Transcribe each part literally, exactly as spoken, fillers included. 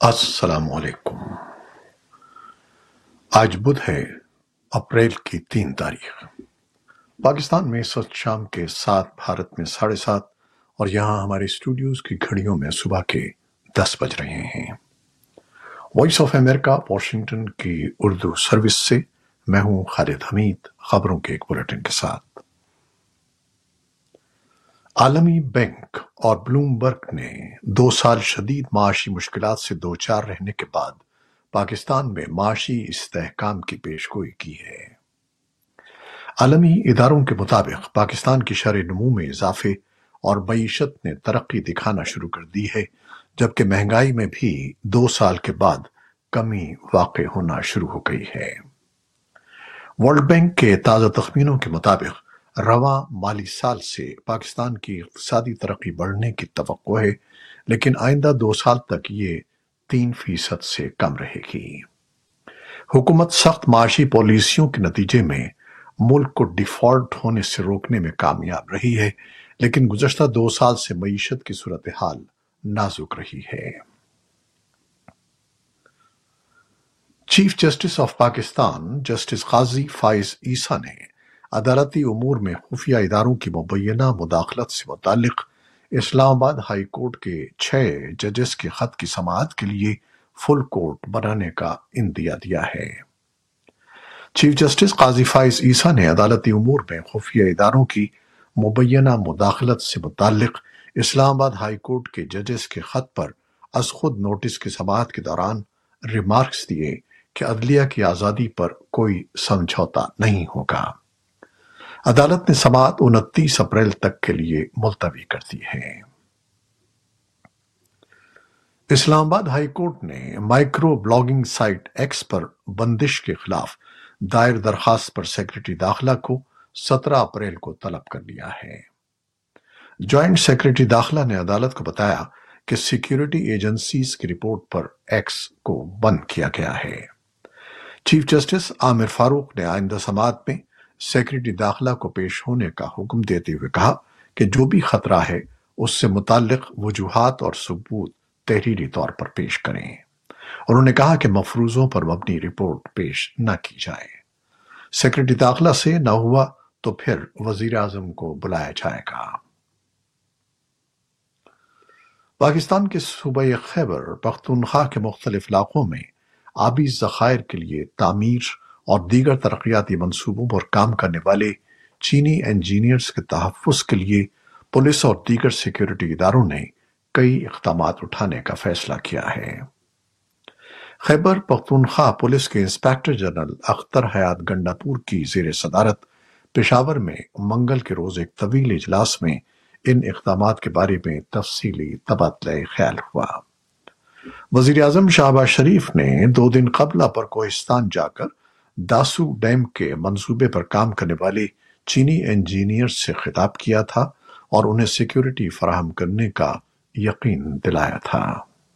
السلام علیکم۔ آج بدھ ہے، اپریل کی تین تاریخ۔ پاکستان میں اس وقت شام کے سات، بھارت میں ساڑھے سات، اور یہاں ہمارے اسٹوڈیوز کی گھڑیوں میں صبح کے دس بج رہے ہیں۔ وائس آف امریکہ واشنگٹن کی اردو سروس سے میں ہوں خالد حمید، خبروں کے ایک بلیٹن کے ساتھ۔ عالمی بینک اور بلومبرگ نے دو سال شدید معاشی مشکلات سے دوچار رہنے کے بعد پاکستان میں معاشی استحکام کی پیشگوئی کی ہے۔ عالمی اداروں کے مطابق پاکستان کی شرح نمو میں اضافے اور معیشت نے ترقی دکھانا شروع کر دی ہے، جبکہ مہنگائی میں بھی دو سال کے بعد کمی واقع ہونا شروع ہو گئی ہے۔ ورلڈ بینک کے تازہ تخمینوں کے مطابق رواں مالی سال سے پاکستان کی اقتصادی ترقی بڑھنے کی توقع ہے، لیکن آئندہ دو سال تک یہ تین فیصد سے کم رہے گی۔ حکومت سخت معاشی پالیسیوں کے نتیجے میں ملک کو ڈیفالٹ ہونے سے روکنے میں کامیاب رہی ہے، لیکن گزشتہ دو سال سے معیشت کی صورتحال نازک رہی ہے۔ Chief justice of Pakistan justice Qazi Faez عیسیٰ نے عدالتی امور میں خفیہ اداروں کی مبینہ مداخلت سے متعلق اسلام آباد ہائی کورٹ کے چھ ججز کے خط کی سماعت کے لیے فل کورٹ بنانے کا عندیہ دیا ہے۔ چیف جسٹس قاضی فائز عیسیٰ نے عدالتی امور میں خفیہ اداروں کی مبینہ مداخلت سے متعلق اسلام آباد ہائی کورٹ کے ججز کے خط پر از خود نوٹس کی سماعت کے دوران ریمارکس دیے کہ عدلیہ کی آزادی پر کوئی سمجھوتا نہیں ہوگا۔ عدالت نے سماعت انتیس اپریل تک کے لیے ملتوی کر دی ہے۔ اسلام آباد ہائی کورٹ نے مائکرو بلاگنگ سائٹ ایکس پر بندش کے خلاف دائر درخواست پر سیکرٹری داخلہ کو سترہ اپریل کو طلب کر لیا ہے۔ جوائنٹ سیکرٹری داخلہ نے عدالت کو بتایا کہ سیکیورٹی ایجنسیز کی رپورٹ پر ایکس کو بند کیا گیا ہے۔ چیف جسٹس عامر فاروق نے آئندہ سماعت میں سیکرٹری داخلہ کو پیش ہونے کا حکم دیتے ہوئے کہا کہ جو بھی خطرہ ہے اس سے متعلق وجوہات اور ثبوت تحریری طور پر پیش کریں۔ انہوں نے کہا کہ مفروضوں پر مبنی رپورٹ پیش نہ کی جائے۔ سیکرٹری داخلہ سے نہ ہوا تو پھر وزیر اعظم کو بلایا جائے گا۔ پاکستان کے صوبہ خیبر پختونخوا کے مختلف علاقوں میں آبی ذخائر کے لیے تعمیر اور دیگر ترقیاتی منصوبوں پر کام کرنے والے چینی انجینئرز کے تحفظ کے لیے پولیس اور دیگر سیکیورٹی اداروں نے کئی اقدامات اٹھانے کا فیصلہ کیا ہے۔ خیبر پختونخوا پولیس کے انسپکٹر جنرل اختر حیات گنڈاپور کی زیر صدارت پشاور میں منگل کے روز ایک طویل اجلاس میں ان اقدامات کے بارے میں تفصیلی تبادلہ خیال ہوا۔ وزیر اعظم شہباز شریف نے دو دن قبل اپر کوہستان جا کر داسو ڈیم کے منصوبے پر کام کرنے والے چینی انجینئرز سے خطاب کیا تھا اور انہیں سیکیورٹی فراہم کرنے کا یقین دلایا تھا۔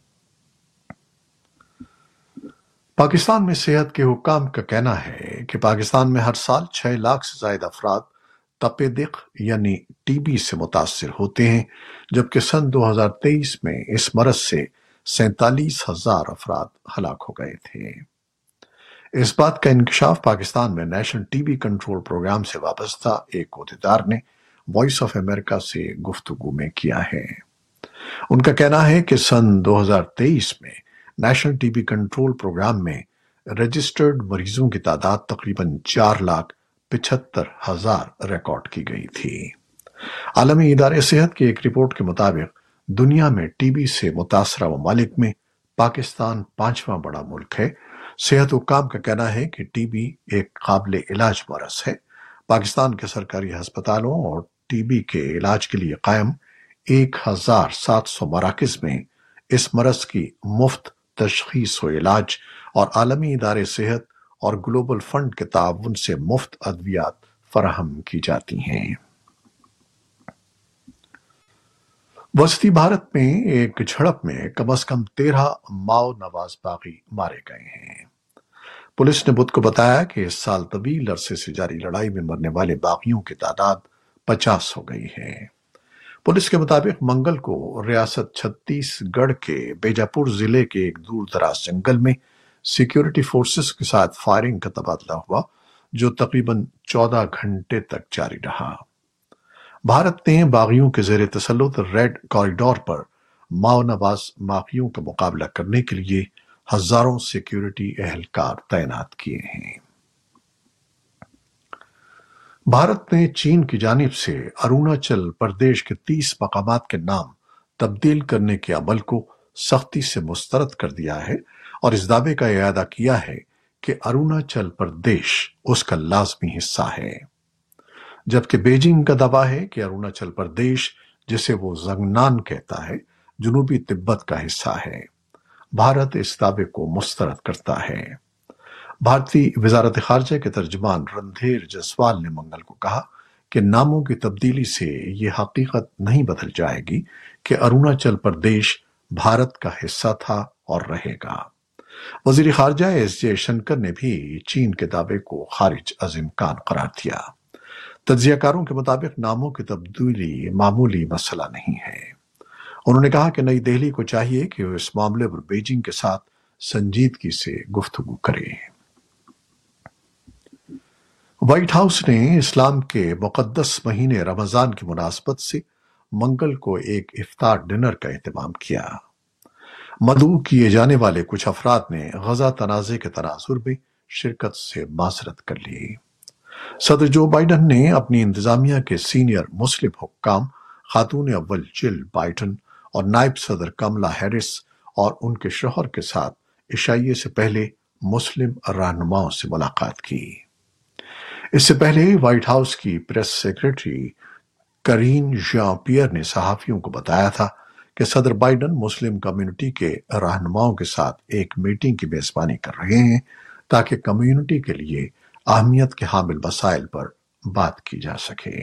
پاکستان میں صحت کے حکام کا کہنا ہے کہ پاکستان میں ہر سال چھ لاکھ سے زائد افراد تپِ دق یعنی ٹی بی سے متاثر ہوتے ہیں، جبکہ سن دو ہزار تیئیس میں اس مرض سے سینتالیس ہزار افراد ہلاک ہو گئے تھے۔ اس بات کا انکشاف پاکستان میں national T B control programme سے وابستہ ایک عہدیدار نے وائس آف امریکہ سے گفتگو میں کیا ہے۔ ان کا کہنا ہے کہ سن دو ہزار تیئیس میں national T B control programme میں رجسٹرڈ مریضوں کی تعداد تقریباً چار لاکھ پچہتر ہزار ریکارڈ کی گئی تھی۔ عالمی ادارے صحت کی ایک رپورٹ کے مطابق دنیا میں ٹی بی سے متاثرہ ممالک میں پاکستان پانچواں بڑا ملک ہے۔ صحت حکام کا کہنا ہے کہ ٹی بی ایک قابل علاج مرض ہے۔ پاکستان کے سرکاری ہسپتالوں اور ٹی بی کے علاج کے لیے قائم ایک ہزار سات سو مراکز میں اس مرض کی مفت تشخیص و علاج اور عالمی ادارے صحت اور گلوبل فنڈ کے تعاون سے مفت ادویات فراہم کی جاتی ہیں۔ وسطی بھارت میں ایک جھڑپ میں کم از کم تیرہ ماؤ نواز باغی مارے گئے ہیں۔ پولیس نے بدھ کو بتایا کہ اس سال طویل عرصے سے جاری لڑائی میں مرنے والے باغیوں کی تعداد پچاس ہو گئی ہے۔ पुलिस के मुताबिक मंगल को रियासत छत्तीसगढ़ के बीजापुर जिले के एक दूर दराज जंगल में सिक्योरिटी फोर्सेस के साथ फायरिंग का तबादला हुआ, जो तकरीबन चौदह घंटे तक जारी रहा। भारत ने बागियों के जेर तसल्लुत रेड कॉरिडोर पर माओ नवाज माफियों का मुकाबला करने के लिए हजारों सिक्योरिटी एहलकार तैनात किए हैं। भारत ने चीन की जानिब से अरुणाचल प्रदेश के तीस मकामात के नाम तब्दील करने के अमल को सख्ती से मुस्तरद कर दिया है और इस दावे का इरादा किया है कि अरुणाचल प्रदेश उसका लाजमी हिस्सा है, जबकि बीजिंग का दावा है कि अरुणाचल प्रदेश, जिसे वो जंगनान कहता है, जनूबी तिब्बत का हिस्सा है। भारत इस दावे को मुस्तरद करता है। भारतीय वजारत खारजा के तर्जुमान रणधीर जसवाल ने मंगल को कहा कि नामों की तब्दीली से ये हकीकत नहीं बदल जाएगी कि अरुणाचल प्रदेश भारत का हिस्सा था और रहेगा। वजीर खारजा एस जयशंकर ने भी चीन के दावे को खारिज अज इम्कान करार दिया। तज्जियाकारों के मुताबिक नामों की तब्दीली मामूली मसला नहीं है। उन्होंने कहा कि नई दिल्ली को चाहिए कि वो इस मामले पर बीजिंग के साथ संजीदगी से गुफ्तगू करे। व्हाइट हाउस ने इस्लाम के मुकद्दस महीने रमजान की मुनासबत से मंगल को एक इफ्तार डिनर का एहतमाम किया। मदऊ किए जाने वाले कुछ अफराद ने गजा तनाज़े के तनाजुर में शिरकत से माजरत कर ली। सदर जो बाइडन ने अपनी इंतजामिया के सीनियर मुस्लिम हुक्काम खातून अव्वल जिल बाइडन और नायब सदर कमला हैरिस और उनके शौहर के साथ इशाइये से पहले मुस्लिम रहनुमाओं से मुलाकात की। इससे पहले व्हाइट हाउस की press secretary Karine Jean Pierre ने सहाफियों को बताया था कि सदर बाइडन मुस्लिम कम्युनिटी के रहनुमाओं के साथ एक मीटिंग की मेजबानी कर रहे हैं ताकि कम्युनिटी के लिए अहमियत के हामिल मसाइल पर बात की जा सके।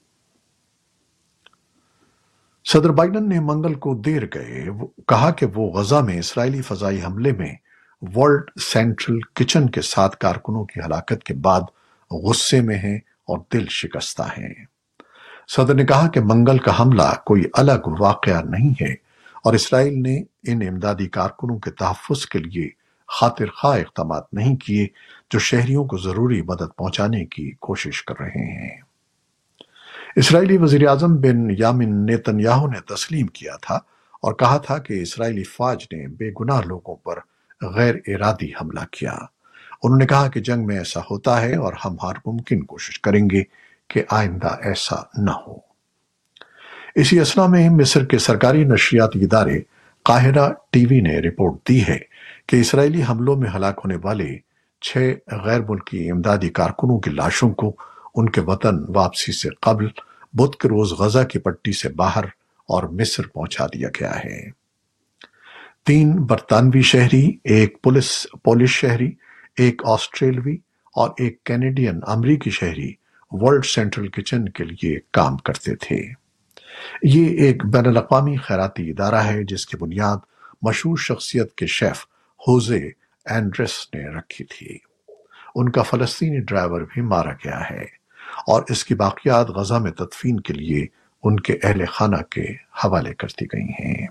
सदर बाइडन ने मंगल को देर गए कहा कि वो गजा में इसराइली फजाई हमले में वर्ल्ड सेंट्रल किचन के सात कारकुनों की हलाकत के बाद गुस्से में हैं और दिल शिकस्ता हैं। सदर ने कहा कि मंगल का हमला कोई अलग वाकया नहीं है और इसराइल ने इन इमदादी कारकुनों के तहफ़्फ़ुज़ के लिए खातिर खा इक़दामात नहीं किए जो शहरियों को जरूरी मदद पहुंचाने की कोशिश कर रहे हैं। इसराइली वज़ीर आज़म बेंयामिन नेतन्याहू ने तस्लीम किया था और कहा था कि इसराइली फौज ने बेगुनाह लोगों पर गैर इरादी हमला किया। उन्होंने कहा कि जंग में ऐसा होता है और हम हर मुमकिन कोशिश करेंगे कि आइंदा ऐसा न हो। इसी असना में मिस्र के सरकारी नशरियाती इदारे काहिरा टीवी ने रिपोर्ट दी है कि इसराइली हमलों में हलाक होने वाले छह गैर मुल्की इमदादी कारकुनों की लाशों को उनके वतन वापसी से कबल बुध के रोज गजा की पट्टी से बाहर और मिस्र पहुंचा दिया गया है। तीन बरतानवी शहरी, एक पुलिस पोलिश शहरी, एक ऑस्ट्रेलवी और एक कैनेडियन अमरीकी शहरी वर्ल्ड सेंट्रल किचन के लिए काम करते थे। ये एक बैनुल अक़वामी खैराती इदारा है जिसकी बुनियाद मशहूर शख्सियत के शेफ होजे एंड्रेस ने रखी थी। उनका फलस्तीनी ड्राइवर भी मारा गया है और इसकी बाकियात गजा में तदफीन के लिए उनके अहले खाना के हवाले कर दी गई हैं।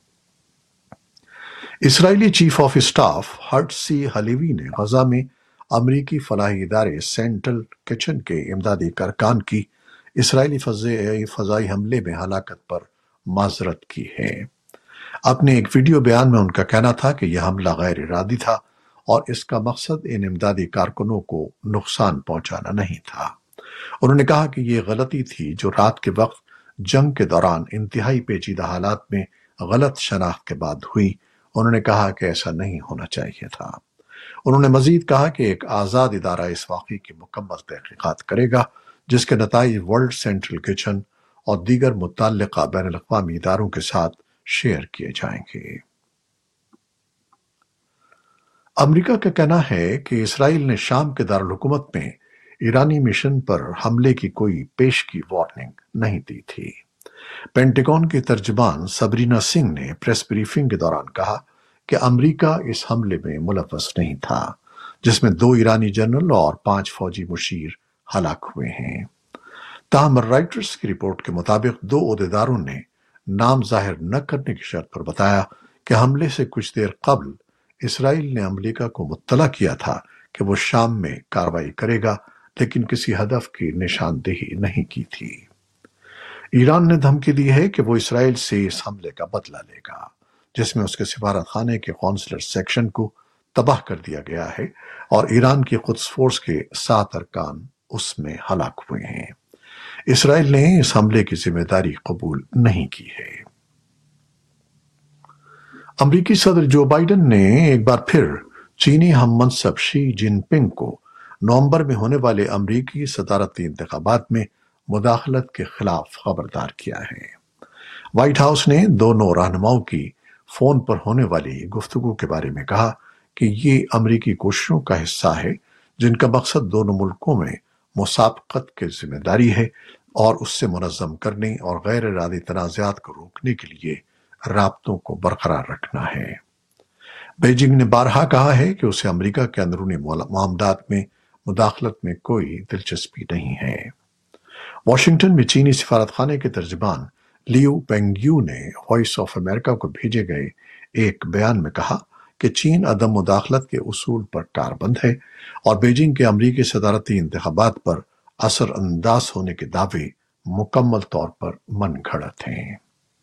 इसराइली chief of staff Herzi Halevi ने गजा में अमरीकी फलाही इदारे सेंट्रल किचन के इमदादी कारकान की इसराइली फजाई हमले में हलाकत पर माजरत की है। अपने एक वीडियो बयान में उनका कहना था कि यह हमला गैर इरादी था और इसका मकसद इन इमदादी कारकुनों को नुकसान पहुंचाना नहीं था। उन्होंने कहा कि यह गलती थी जो रात के वक्त जंग के दौरान इंतहाई पेचीदा हालात में गलत शनाख्त के बाद हुई। उन्होंने कहा कि ऐसा नहीं होना चाहिए था। उन्होंने मजीद कहा कि एक आज़ाद इदारा इस वाक़े की मुकम्मल तहक़ीक़ात करेगा जिसके नताइज वर्ल्ड सेंट्रल किचन और दीगर मुतल्लिक़ा बैनुल अक़वामी इदारों के साथ शेयर किए जाएंगे। अमरीका का कहना है कि इसराइल ने शाम के दारुल हुकूमत में ईरानी मिशन पर हमले की कोई पेशगी वार्निंग नहीं दी थी। पेंटागन की तर्जुमान सबरीना सिंह ने प्रेस ब्रीफिंग के दौरान कहा कि अमरीका इस हमले में मुलव्वस नहीं था जिसमें दो ईरानी जनरल और पांच फौजी मुशीर हलाक हुए हैं। تاہم رائٹرز کی رپورٹ کے مطابق دو عہدیداروں نے نام ظاہر نہ کرنے کی شرط پر بتایا کہ حملے سے کچھ دیر قبل اسرائیل نے امریکہ کو مطلع کیا تھا کہ وہ شام میں کارروائی کرے گا، لیکن کسی ہدف کی نشاندہی نہیں کی تھی۔ ایران نے دھمکی دی ہے کہ وہ اسرائیل سے اس حملے کا بدلہ لے گا، جس میں اس کے سفارت خانے کے قونصلر سیکشن کو تباہ کر دیا گیا ہے اور ایران کی قدس فورس کے سات ارکان اس میں ہلاک ہوئے ہیں۔ اسرائیل نے اس حملے کی ذمہ داری قبول نہیں کی ہے۔ امریکی صدر جو بائیڈن نے ایک بار پھر چینی ہم منصب شی جن پنگ کو نومبر میں ہونے والے امریکی صدارتی انتخابات میں مداخلت کے خلاف خبردار کیا ہے۔ وائٹ ہاؤس نے دونوں رہنماؤں کی فون پر ہونے والی گفتگو کے بارے میں کہا کہ یہ امریکی کوششوں کا حصہ ہے جن کا مقصد دونوں ملکوں میں مسابقت کی ذمہ داری ہے اور اس سے منظم کرنے اور غیر ارادی تنازعات کو روکنے کے لیے رابطوں کو برقرار رکھنا ہے۔ بیجنگ نے بارہا کہا ہے کہ اسے امریکہ کے اندرونی معاملات میں مداخلت میں کوئی دلچسپی نہیں ہے۔ واشنگٹن میں چینی سفارت خانے کے ترجمان لیو پینگیو نے وائس آف امریکہ کو بھیجے گئے ایک بیان میں کہا کہ چین عدم مداخلت کے اصول پر کاربند ہے اور بیجنگ کے امریکی صدارتی انتخابات پر اثر انداز ہونے کے دعوے مکمل طور پر من گھڑت ہیں۔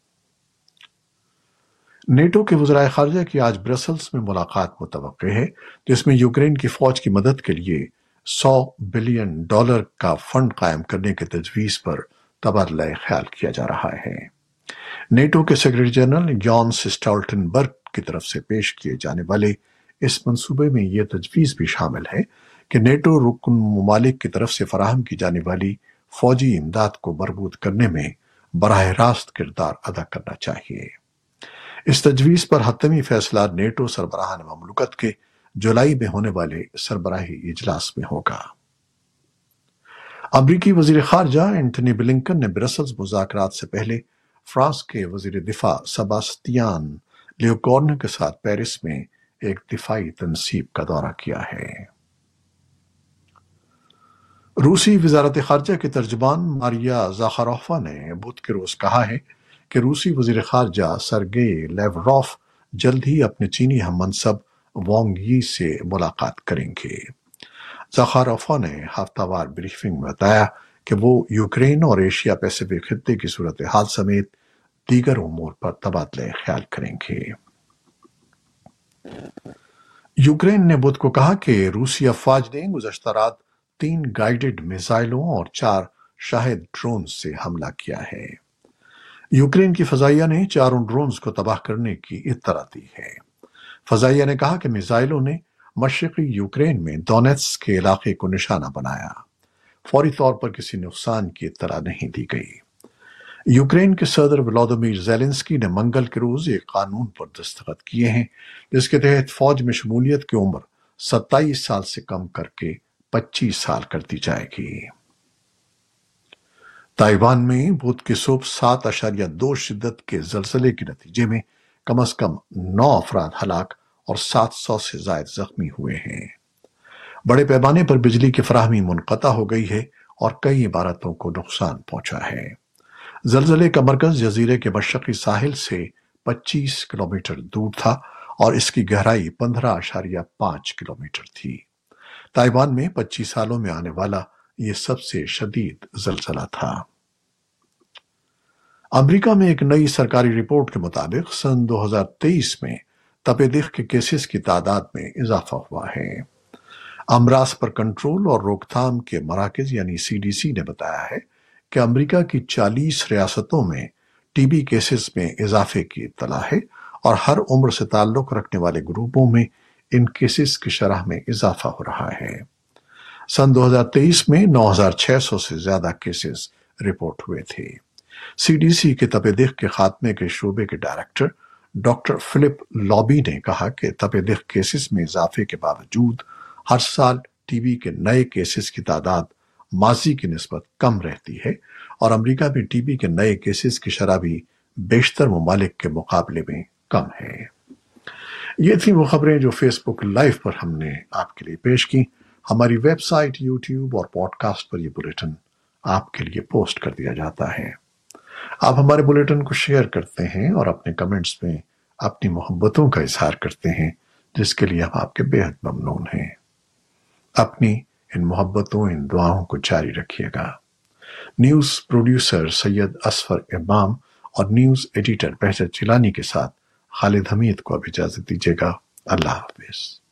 نیٹو کے وزرائے خارجہ کی آج برسلز میں ملاقات متوقع ہے، جس میں یوکرین کی فوج کی مدد کے لیے سو بلین ڈالر کا فنڈ قائم کرنے کی تجویز پر تبادلہ خیال کیا جا رہا ہے۔ نیٹو کے سیکرٹری جنرل جانس اسٹالٹنبرگ کی طرف سے پیش کیے جانے والے اس منصوبے میں یہ تجویز بھی شامل ہے کہ نیٹو رکن ممالک کی طرف سے فراہم کی جانے والی فوجی امداد کو مربوط کرنے میں براہ راست کردار ادا کرنا چاہیے۔ اس تجویز پر حتمی فیصلہ نیٹو سربراہان مملکت کے جولائی میں ہونے والے سربراہی اجلاس میں ہوگا۔ امریکی وزیر خارجہ اینٹونی بلنکن نے برسلز مذاکرات سے پہلے فرانس کے وزیر دفاع سباستیان لیوکورن کے ساتھ پیرس میں ایک دفاعی تنصیب کا دورہ کیا ہے۔ روسی وزارت خارجہ کے ترجمان ماریا زاخاروفا نے بدھ کے روز کہا ہے کہ روسی وزیر خارجہ سرگئی لیوروف جلد ہی اپنے چینی ہم منصب وانگ یی سے ملاقات کریں گے۔ زاخاروفا نے ہفتہ وار بریفنگ میں بتایا کہ وہ یوکرین اور ایشیا پیسیفک خطے کی صورتحال سمیت دیگر امور پر تبادلہ خیال کریں گے۔ یوکرین نے بدھ کو کہا کہ روسی افواج نے گزشتہ رات تین گائیڈڈ میزائلوں اور چار شاہد ڈرون سے حملہ کیا ہے۔ یوکرین کی فضائیہ نے چاروں ڈرونز کو تباہ کرنے کی اطلاع دی ہے۔ فضائیہ نے کہا کہ میزائلوں نے مشرقی یوکرین میں دونیتسک کے علاقے کو نشانہ بنایا۔ فوری طور پر کسی نقصان کی اطلاع نہیں دی گئی۔ یوکرین کے صدر ولادیمیر زیلنسکی نے منگل کے روز ایک قانون پر دستخط کیے ہیں جس کے تحت فوج میں شمولیت کی عمر ستائیس سال سے کم کر کے پچیس سال کر دی جائے گی۔ تائیوان میں بدھ کی صبح سات اشاریہ دو شدت کے زلزلے کے نتیجے میں کم از کم نو افراد ہلاک اور سات سو سے زائد زخمی ہوئے ہیں۔ بڑے پیمانے پر بجلی کی فراہمی منقطع ہو گئی ہے اور کئی عمارتوں کو نقصان پہنچا ہے۔ زلزلے کا مرکز جزیرے کے مشرقی ساحل سے پچیس کلومیٹر دور تھا اور اس کی گہرائی پندرہ اشاریہ پانچ کلومیٹر تھی۔ تائیوان میں پچیس سالوں میں آنے والا یہ سب سے شدید زلزلہ تھا۔ امریکہ میں ایک نئی سرکاری رپورٹ کے مطابق سن دو ہزار تیئیس میں تپے دق کے کیسز کی تعداد میں اضافہ ہوا ہے۔ امراض پر کنٹرول اور روک تھام کے مراکز یعنی سی ڈی سی نے بتایا ہے کہ امریکہ کی چالیس ریاستوں میں ٹی بی کیسز میں اضافے کی اطلاع ہے اور ہر عمر سے تعلق رکھنے والے گروپوں میں ان کیسز کی شرح میں اضافہ ہو رہا ہے۔ سن دو ہزار تیئیس میں نو ہزار چھ سو سے زیادہ کیسز رپورٹ ہوئے تھے۔ سی ڈی سی کے تپے دق کے خاتمے کے شعبے کے ڈائریکٹر ڈاکٹر فلپ لابی نے کہا کہ تپے دق کیسز میں اضافے کے باوجود ہر سال ٹی بی کے نئے کیسز کی تعداد ماضی کی نسبت کم رہتی ہے اور امریکہ میں ٹی بی کے نئے کیسز کی شرح بھی بیشتر ممالک کے مقابلے میں کم ہے۔ یہ تھیں وہ خبریں جو فیس بک لائیو پر ہم نے آپ کے لیے پیش کی۔ ہماری ویب سائٹ، یوٹیوب اور پوڈ کاسٹ پر یہ بلیٹن آپ کے لیے پوسٹ کر دیا جاتا ہے۔ آپ ہمارے بلیٹن کو شیئر کرتے ہیں اور اپنے کمنٹس میں اپنی محبتوں کا اظہار کرتے ہیں، جس کے لیے ہم آپ کے بے حد ممنون ہیں۔ اپنی ان محبتوں ان دعاؤں کو جاری رکھیے گا۔ نیوز پروڈیوسر سید اصفر امام اور نیوز ایڈیٹر بہجت جیلانی کے ساتھ خالد حمید کو اب اجازت دیجیے گا۔ اللہ حافظ۔